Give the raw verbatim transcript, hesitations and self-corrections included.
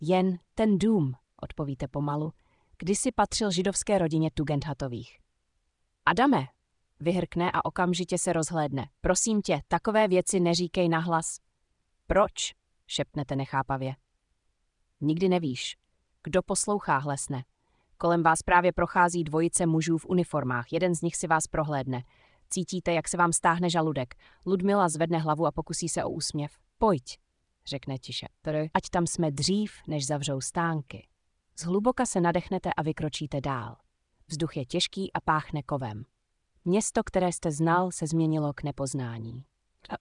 Jen ten dům, odpovíte pomalu, kdysi patřil židovské rodině Tugendhatových. Adame, vyhrkne a okamžitě se rozhlédne. Prosím tě, takové věci neříkej nahlas. Proč? Šepnete nechápavě. Nikdy nevíš. Kdo poslouchá, hlesne. Kolem vás právě prochází dvojice mužů v uniformách. Jeden z nich si vás prohlédne. Cítíte, jak se vám stáhne žaludek. Ludmila zvedne hlavu a pokusí se o úsměv. Pojď, řekne tiše. Ať tam jsme dřív, než zavřou stánky. Zhluboka se nadechnete a vykročíte dál. Vzduch je těžký a páchne kovem. Město, které jste znal, se změnilo k nepoznání.